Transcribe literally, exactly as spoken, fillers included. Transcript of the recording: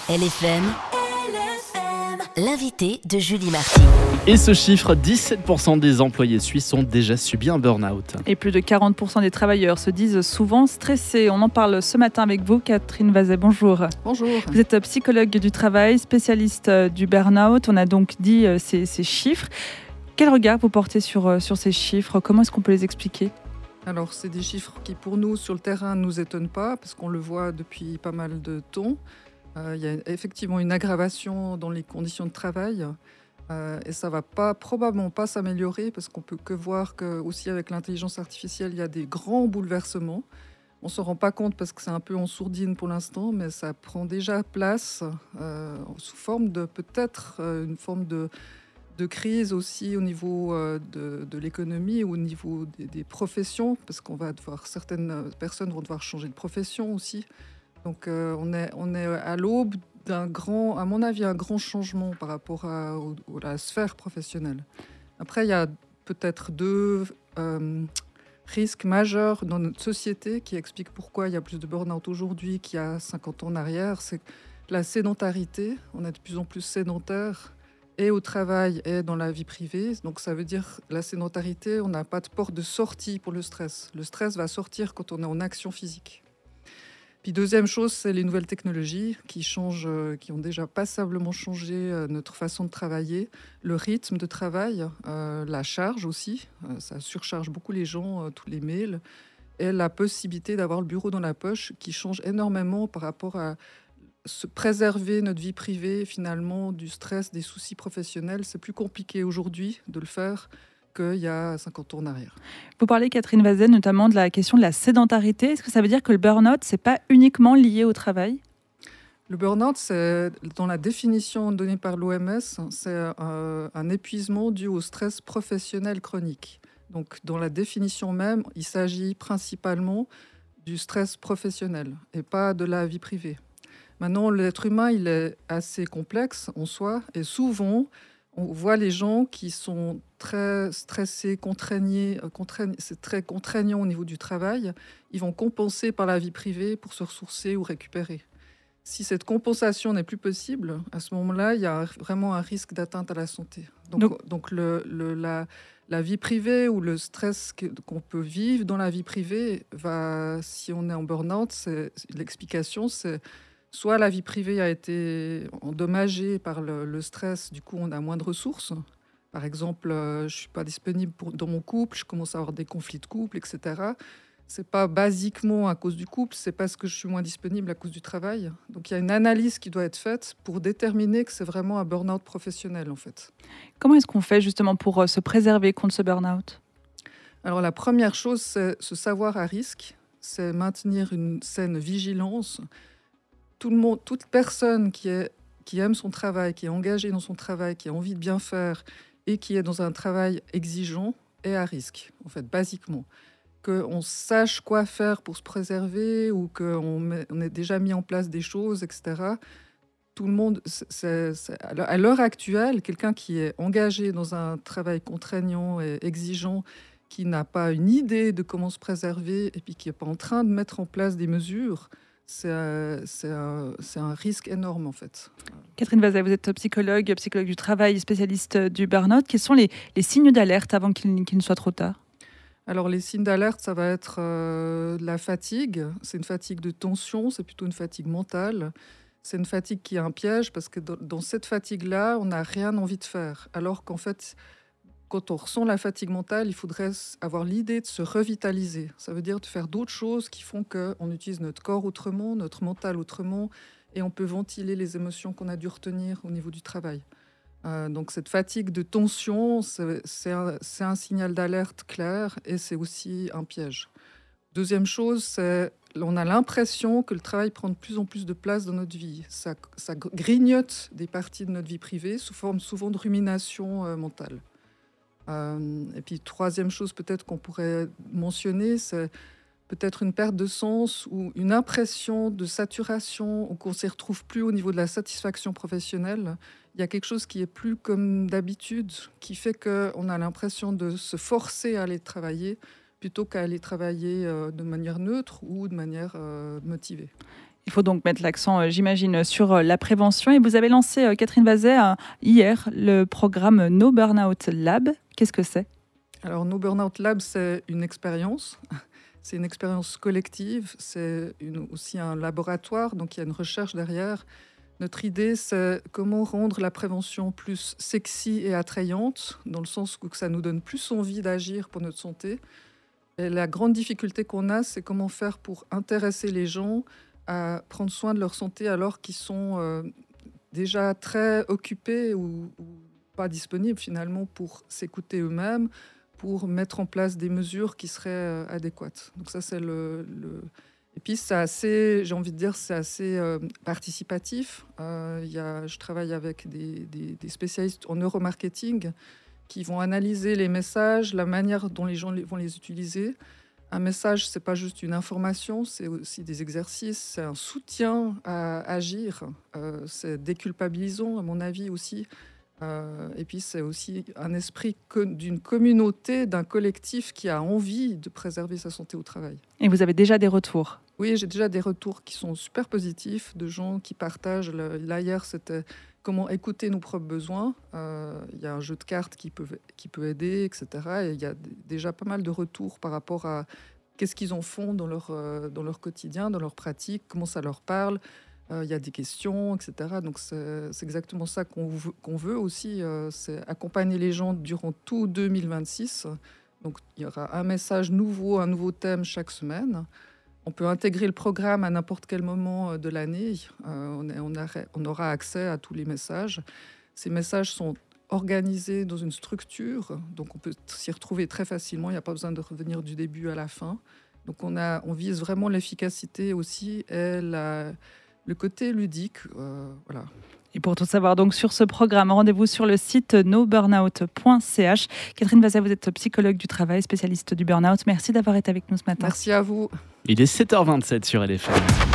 L F M, l'invité de Julie Marty. Et ce chiffre, dix-sept pour cent des employés suisses ont déjà subi un burn-out. Et plus de quarante pour cent des travailleurs se disent souvent stressés. On en parle ce matin avec vous, Catherine Vazet. Bonjour. Bonjour. Vous êtes psychologue du travail, spécialiste du burn-out. On a donc dit ces, ces chiffres. Quel regard vous portez sur, sur ces chiffres ? Comment est-ce qu'on peut les expliquer ? Alors, c'est des chiffres qui, pour nous, sur le terrain, ne nous étonnent pas, parce qu'on le voit depuis pas mal de temps. Euh, il y a effectivement une aggravation dans les conditions de travail. Euh, et ça ne va pas, probablement pas s'améliorer, parce qu'on peut que voir qu'aussi avec l'intelligence artificielle, il y a des grands bouleversements. On ne se rend pas compte parce que c'est un peu en sourdine pour l'instant, mais ça prend déjà place euh, sous forme de peut-être euh, une forme de... de crise aussi au niveau de, de l'économie, au niveau des, des professions, parce qu'on va devoir, certaines personnes vont devoir changer de profession aussi. Donc euh, on, est, on est à l'aube d'un grand, à mon avis, un grand changement par rapport à, au, à la sphère professionnelle. Après, il y a peut-être deux euh, risques majeurs dans notre société qui expliquent pourquoi il y a plus de burn-out aujourd'hui qu'il y a cinquante ans en arrière. C'est la sédentarité. On est de plus en plus sédentaire, et au travail et dans la vie privée. Donc ça veut dire la sédentarité, on n'a pas de porte de sortie pour le stress. Le stress va sortir quand on est en action physique. Puis deuxième chose, c'est les nouvelles technologies qui changent, qui ont déjà passablement changé notre façon de travailler, le rythme de travail, euh, la charge aussi, euh, ça surcharge beaucoup les gens, euh, tous les mails, et la possibilité d'avoir le bureau dans la poche qui change énormément par rapport à se préserver notre vie privée, finalement, du stress, des soucis professionnels. C'est plus compliqué aujourd'hui de le faire qu'il y a cinquante ans en arrière. Vous parlez, Catherine Vazet, notamment de la question de la sédentarité. Est-ce que ça veut dire que le burn-out, ce n'est pas uniquement lié au travail ? Le burn-out, c'est, dans la définition donnée par l'O M S, c'est un, un épuisement dû au stress professionnel chronique. Donc, dans la définition même, il s'agit principalement du stress professionnel et pas de la vie privée. Maintenant, l'être humain, il est assez complexe en soi, et souvent, on voit les gens qui sont très stressés, contraignés, contraignés, c'est très contraignant au niveau du travail. Ils vont compenser par la vie privée pour se ressourcer ou récupérer. Si cette compensation n'est plus possible, à ce moment-là, il y a vraiment un risque d'atteinte à la santé. Donc, donc, donc le, le, la, la vie privée ou le stress que, qu'on peut vivre dans la vie privée, va, si on est en burn-out, c'est, l'explication, c'est soit la vie privée a été endommagée par le, le stress, du coup on a moins de ressources. Par exemple, euh, je ne suis pas disponible pour, dans mon couple, je commence à avoir des conflits de couple, et cetera. Ce n'est pas basiquement à cause du couple, c'est parce que je suis moins disponible à cause du travail. Donc il y a une analyse qui doit être faite pour déterminer que c'est vraiment un burn-out professionnel en fait. Comment est-ce qu'on fait justement pour euh, se préserver contre ce burn-out ? Alors la première chose, c'est se savoir à risque, c'est maintenir une saine vigilance. Tout le monde, toute personne qui, est, qui aime son travail, qui est engagée dans son travail, qui a envie de bien faire et qui est dans un travail exigeant est à risque, en fait, basiquement. Qu'on sache quoi faire pour se préserver ou qu'on met, on ait déjà mis en place des choses, et cetera. Tout le monde, c'est, c'est, à l'heure actuelle, quelqu'un qui est engagé dans un travail contraignant et exigeant, qui n'a pas une idée de comment se préserver et puis qui n'est pas en train de mettre en place des mesures, C'est un, c'est, un, c'est un risque énorme, en fait. Catherine Vazet, vous êtes psychologue, psychologue du travail, spécialiste du burn-out. Quels sont les, les signes d'alerte avant qu'il, qu'il ne soit trop tard ? Alors, les signes d'alerte, ça va être euh, la fatigue. C'est une fatigue de tension, c'est plutôt une fatigue mentale. C'est une fatigue qui est un piège parce que dans, dans cette fatigue-là, on n'a rien envie de faire. Alors qu'en fait, quand on ressent la fatigue mentale, il faudrait avoir l'idée de se revitaliser. Ça veut dire de faire d'autres choses qui font qu'on utilise notre corps autrement, notre mental autrement, et on peut ventiler les émotions qu'on a dû retenir au niveau du travail. Euh, donc cette fatigue de tension, c'est, c'est, un, c'est un signal d'alerte clair, et c'est aussi un piège. Deuxième chose, c'est on a l'impression que le travail prend de plus en plus de place dans notre vie. Ça, ça grignote des parties de notre vie privée sous forme souvent de rumination euh, mentale. Euh, et puis, troisième chose peut-être qu'on pourrait mentionner, c'est peut-être une perte de sens ou une impression de saturation ou qu'on ne s'y retrouve plus au niveau de la satisfaction professionnelle. Il y a quelque chose qui est plus comme d'habitude, qui fait qu'on a l'impression de se forcer à aller travailler plutôt qu'à aller travailler euh, de manière neutre ou de manière euh, motivée. Il faut donc mettre l'accent, euh, j'imagine, sur euh, la prévention. Et vous avez lancé, euh, Catherine Vazet, euh, hier, le programme No Burnout Lab. Qu'est-ce que c'est ? Alors, No Burnout Lab, c'est une expérience. C'est une expérience collective. C'est une, aussi un laboratoire, donc il y a une recherche derrière. Notre idée, c'est comment rendre la prévention plus sexy et attrayante, dans le sens où ça nous donne plus envie d'agir pour notre santé. Et la grande difficulté qu'on a, c'est comment faire pour intéresser les gens à prendre soin de leur santé alors qu'ils sont euh, déjà très occupés ou, ou pas disponibles finalement pour s'écouter eux-mêmes, pour mettre en place des mesures qui seraient euh, adéquates. Donc ça, c'est le... le... Et puis, c'est assez, j'ai envie de dire, c'est assez euh, participatif. Euh, y a, je travaille avec des, des, des spécialistes en neuromarketing qui vont analyser les messages, la manière dont les gens les, vont les utiliser. Un message, c'est pas juste une information, c'est aussi des exercices, c'est un soutien à agir, euh, c'est déculpabilisant, à mon avis aussi. Euh, et puis, c'est aussi un esprit co- d'une communauté, d'un collectif qui a envie de préserver sa santé au travail. Et vous avez déjà des retours ? Oui, j'ai déjà des retours qui sont super positifs, de gens qui partagent. Le, là, hier, c'était comment écouter nos propres besoins. Euh, il y a un jeu de cartes qui peut, qui peut aider, et cetera. Et il y a d- déjà pas mal de retours par rapport à qu'est-ce qu'ils en font dans leur, euh, dans leur quotidien, dans leur pratique, comment ça leur parle. Euh, il y a des questions, et cetera. Donc, c'est, c'est exactement ça qu'on veut, qu'on veut aussi. Euh, c'est accompagner les gens durant tout deux mille vingt-six. Donc, il y aura un message nouveau, un nouveau thème chaque semaine. On peut intégrer le programme à n'importe quel moment de l'année. Euh, on, est, on, a, on aura accès à tous les messages. Ces messages sont organisés dans une structure, donc on peut s'y retrouver très facilement. Il n'y a pas besoin de revenir du début à la fin. Donc on, a, on vise vraiment l'efficacité aussi et la, le côté ludique. Euh, voilà. Et pour tout savoir donc sur ce programme, rendez-vous sur le site no burnout point c h. Catherine Vazet, vous êtes psychologue du travail, spécialiste du burn-out. Merci d'avoir été avec nous ce matin. Merci à vous. Il est sept heures vingt-sept sur L F M.